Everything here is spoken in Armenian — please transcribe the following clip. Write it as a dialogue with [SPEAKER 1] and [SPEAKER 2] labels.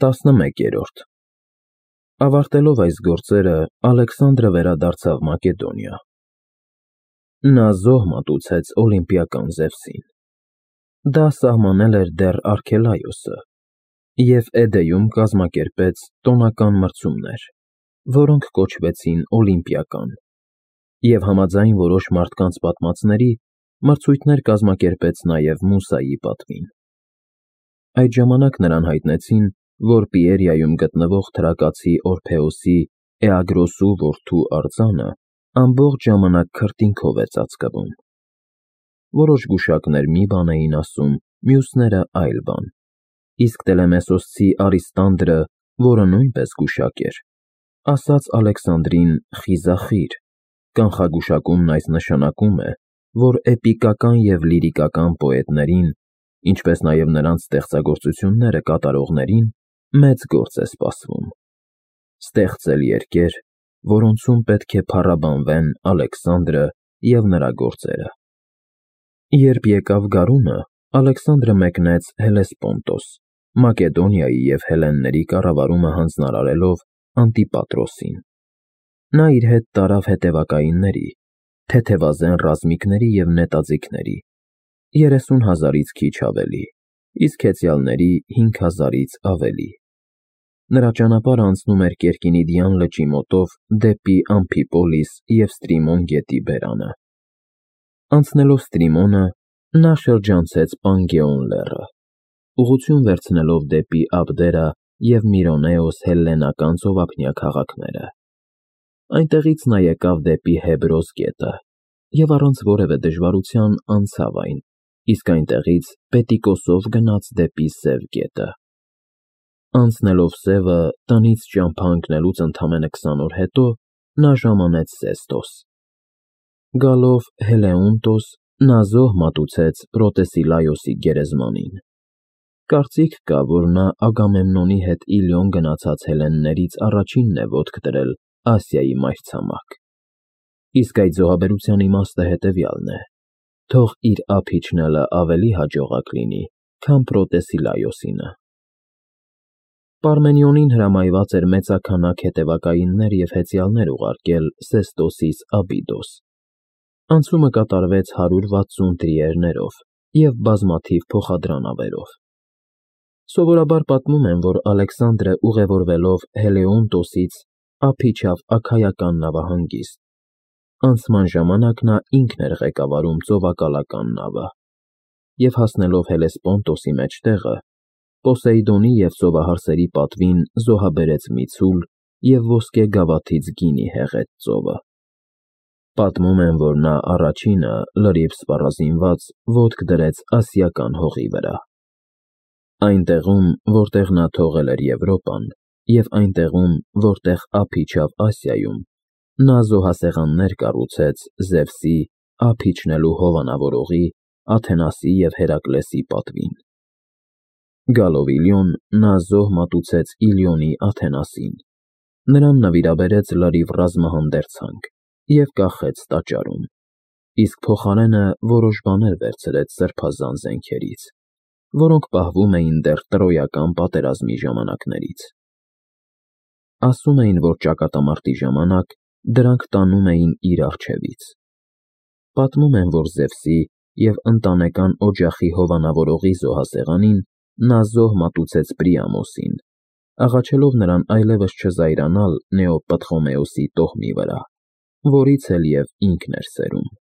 [SPEAKER 1] 11-րդ Ավարտելով այս գործերը, Ալեքսանդրը վերադարձավ Մակեդոնիա։ Նա զոհ մատուցեց օլիմպիական Զևսին։ Դա սահմանել էր դեռ Արքելայոսը, և Էդեյում կազմակերպեց տոնական մրցումներ, որոնք կոչվեցին օլիմպիական, և համաձայն որոշ մարդկանց պատմածների, մրցույթներ կազմակերպեց նաև Մուսայի պատվին։ Այդ ժամանակ նրան հայտնեցին, որ Պիերիայում գտնվող թրակացի Օրփեոսի Էագրոսու որդու արձանը ամբողջ ժամանակ քրտինքով է ծածկվում։ Որոշ գուշակներ մի բան էին ասում, մյուսները այլ բան, իսկ Տելեմեսոսցի Արիստանդրը, որը նույնպես գուշակ էր, ասաց Ալեքսանդրին խիզախիր, կանխագուշակումն այս նշանակում է, որ էպիկական և լիրիկական պոետներին, ինչպես նաև նրանց ստեղծագործությունները կատարողներին, մեծ գործ է սպասվում. ստեղծել երկեր, որոնցում պետք է փառաբանվեն Ալեքսանդրը և նրա գործերը։ Երբ եկավ գարունը, Ալեքսանդրը մեկնեց Հելեսպոնտոս, Մակեդոնիայի և հելլենների կառավարումը հանձնարարելով Անտիպատրոսին։ Նա իր հետ տարավ հետևակայինների, թեթևազեն ռազմիկների և նետաձիգների, 30,000-ից քիչ ավելի, իսկ հեծյալների 5,000-ից ավելի։ Նրա ճանապարհը անցնում էր Կերկինիդյան լճի մոտով դեպի Ամփիպոլիս և Ստրիմոն գետի բերանը։ Անցնելով Ստրիմոնը, նա շրջանցեց Պանգեոն լեռը, ուղղություն վերցնելով դեպի Աբդերա և Միրոնեոս հելլենական ծովափնյա քաղաքները։ Այնտեղից նա եկավ դեպի Հեբրոս գետը և առանց որևէ դժվարության անցավ այն, իսկ այնտեղից Պետիկոսով գնաց դեպի Սև գետը։ Անցնելով Սևը, տնից ճամփա ընկնելուց ընդամենը 20 օր հետո, նա ժամանեց Սեստոս։ Գալով Հելեոնտոս, նա զոհ մատուցեց Պրոտեսիլայոսի գերեզմանին։ Կարծիք կա, որ նա Ագամեմնոնի հետ Իլիոն գնացած հելլեններից առաջինն է ոտք դրել Ասիայի մայրցամաք։ Իսկ այդ զոհաբերության իմաստը հետևյալն է. թող իր ափ իջնելը ավելի հաջողակ լինի, քան Պրոտեսիլայոսինը։ Պարմենիոնին հրամայված էր մեծաքանակ հետևակայիններ և հեծյալներ ուղարկել Սեստոսից Աբիդոս։ Անցումը կատարվեց 160 տրիերներով և բազմաթիվ փոխադրանավերով։ Սովորաբար պատմում են, որ Ալեքսանդրը ուղևորվելով Հելեոնտոսից ափ իջավ Աքայական նավահանգիստ։ Անցման ժամանակ նա ինքն էր ղեկավարում ծովակալական նավը, և հասնելով Հելեսպոնտոսի մեջտեղը, Պոսեյդոնի և ծովահարսերի պատվին զոհաբերեց մի ցուլ և ոսկե գավաթից գինի հեղեց ծովը։ Պատմում են, որ նա առաջինը, լրիվ սպառազինված, ոտք դրեց Ասիական հողի վրա։ Այն տեղում, որտեղ նա թողել էր Եվրոպան, և այն տեղում, որտեղ ափ իջավ Ասիայում, նա զոհասեղաններ կառուցեց Զևսի, ափ իջնելու հովանավորողի, Աթենասի և Հերակլեսի պատվին։ Գալով Իլիոն, նա զոհ մատուցեց Իլիոնի Աթենասին, նրան նվիրաբերեց լրիվ ռազմահանդերձանք և կախեց տաճարում, իսկ փոխարենը որոշ բաներ վերցրեց սրբազան զենքերից, որոնք պահվում էին դեռ Տրոյական պատերազմի ժամանակներից։ Ասում էին, որ ճակատամարտի ժամանակ դրանք տանում էին իր առջևից։ Պատմում են, որ Զևսի և ընտանեկան օջախի հովանավորողի զոհասեղանին նա զոհ մատուցեց Պրիամոսին, աղաչելով նրան այլևս չզայրանալ Նեոպտղոմեոսի տոհմի վրա, որից էլ և ինքն էր սերում։